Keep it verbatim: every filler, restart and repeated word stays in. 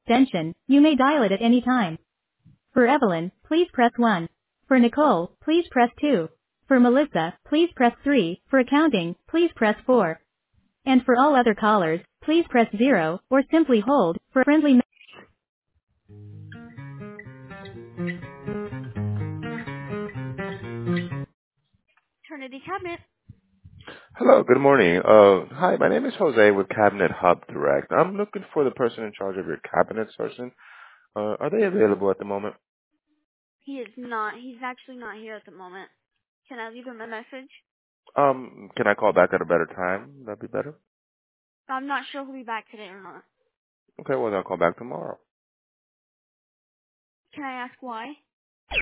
extension, you may dial it at any time. For Evelyn, please press one. For Nicole, please press two. For Melissa, please press three. For accounting, please press four. And for all other callers, please press zero, or simply hold, for a friendly Trinity Cabinet. Hello, good morning. Uh, hi, my name is Jose with Cabinet Hub Direct. I'm looking for the person in charge of your cabinet sourcing. Uh, are they available at the moment? He is not. He's actually not here at the moment. Can I leave him a message? Um, can I call back at a better time? That'd be better. I'm not sure he'll be back today or not. Okay, well, then I'll call back tomorrow. Can I ask why?